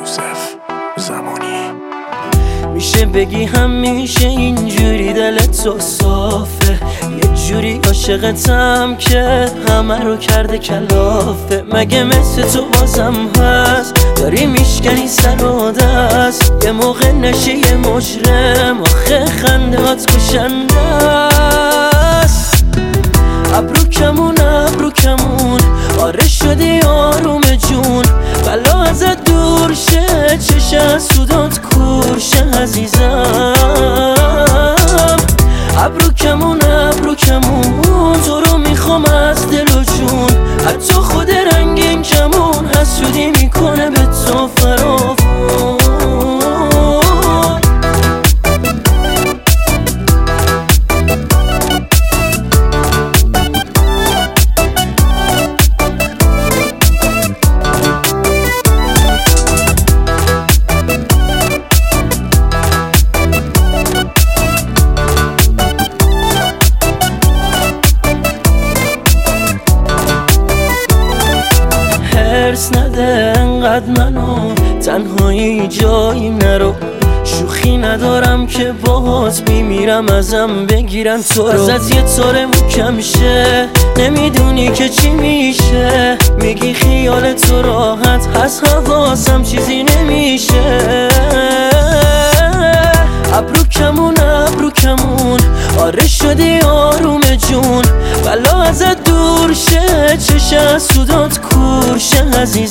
یوسف زمانی. میشه بگی همیشه اینجوری دلت تو صافه، یه جوری عاشقتم که همه رو کرده کلافه. مگه مثل تو بازم هست داری میشکنی سر و دست، یه موقع نشی یه مجرم آخه خندهات کشنده است. ابرو کمون آره شدی آروم جون، بلا ازت دور شه چش از سودات کور شه عزیزم. ابرو کمون تو رو میخوام از دل و جون، حتی خود رنگین کمون حسودی میکنه به تو فراوون. حرص نده انقدر منو تنهایی جایی نرو، شوخی ندارم که باهات بیمیرم ازم بگیرن تو رو. ازت یه طور محکم شه نمیدونی که چی میشه، میگی خیال تو راحت هست حواسم چیزی نمیشه. ابرو کمون آره شدی آروم جون، بلا ازت دور شه چش از سودات کور شه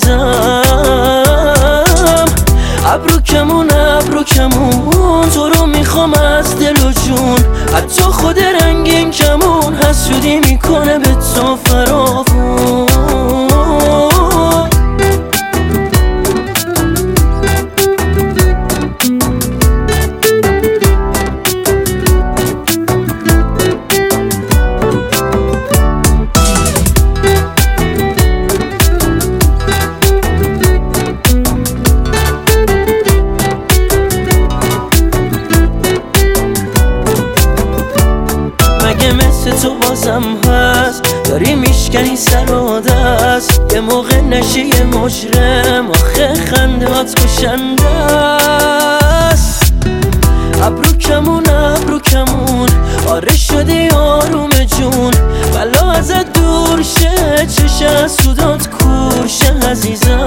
عزیزم. ابرو کمون تو رو میخوام از دل و جون، حتی خود رنگین کمون حسودی میکنه به تو فراوون. مگه مثل تو بازم هست داری میشکنی سر و دست، یه موقع نشی یه مجرم آخه خندهات کشنده است. ابرو کمون آره شدی آروم جون، بلا ازت دور شه چش از سودات کور شه عزیزم.